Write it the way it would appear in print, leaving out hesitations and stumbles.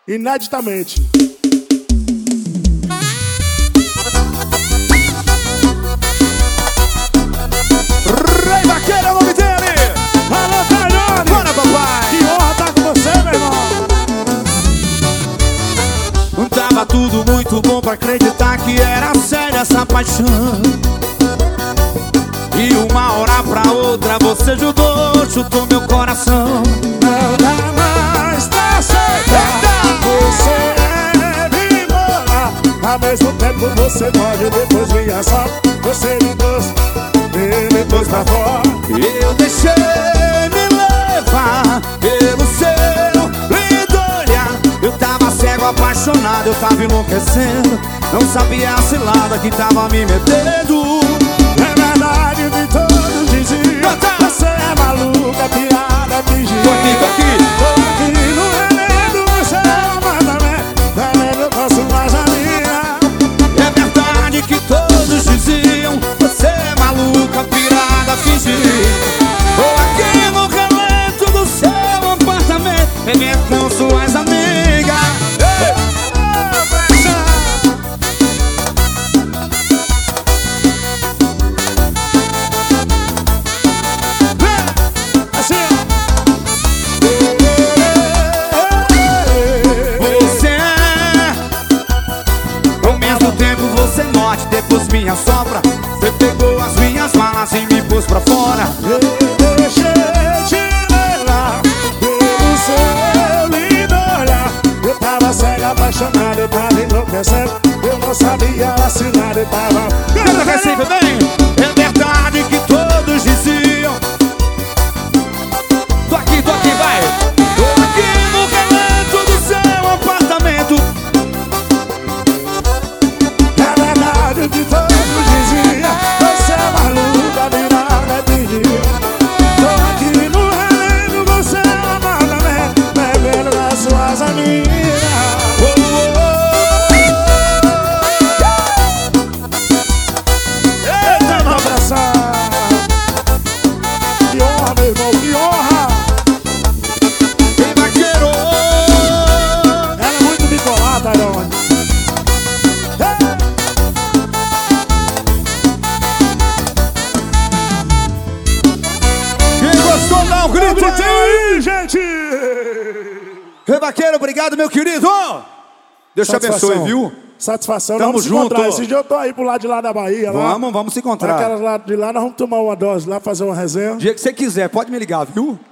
Ineditamente. Rei Vaqueiro é o nome dele. Alô, Carolho. Bora, papai. Que honra estar com você, meu irmão. Tava tudo muito bom pra acreditar que era séria essa paixão. E uma hora pra outra você chutou meu coração. Não dá mais pra aceitar. Você é bipolar. Ao mesmo tempo você pode, depois vinha só. Você me pôs pra fora. Eu deixei me levar pelo seu lindo olhar. Eu tava cego, apaixonado, eu tava enlouquecendo. Não sabia a cilada que tava me metendo. É verdade que todos diziam. Você é maluca, piada, fingindo. Tô aqui. Tô aqui no remédio, você é uma também. Também eu posso mais a minha. É verdade que todos diziam. Você é maluca, pirada, fingir. Tô aqui no relento do seu apartamento, bebendo com suas amigas. Assim, Você é, ao mesmo tempo você morte, depois me assopra. Você pegou as minhas malas e me pôs pra fora. eu deixei te levar pelo seu lindo olhar. Eu tava cego, apaixonado, eu tava enlouquecendo. Eu não sabia assinar, eu tava... Canta Recife, vem! É verdade que todos diziam. Tô aqui, vai! Tô aqui no relento do seu apartamento. É verdade que todos diziam. Você é maluca, virada, fingindo. Tô aqui no reino, você é uma também. Bebendo nas suas amigas. Eita, uma abração. Que honra, meu irmão, que honra. Vem, vaqueiro! Ela é muito bipolar, Tairone. Quem gostou, dá um grito aí! aí, gente. Vem, vaqueiro, obrigado, meu querido! Deus te abençoe, viu? Satisfação, Tamo nós vamos se junto. encontrar. Esse dia eu tô aí pro lado de lá da Bahia. Vamos se encontrar. Aquelas lá de lá, nós vamos tomar uma dose lá, fazer uma resenha. Dia que você quiser, pode me ligar, viu?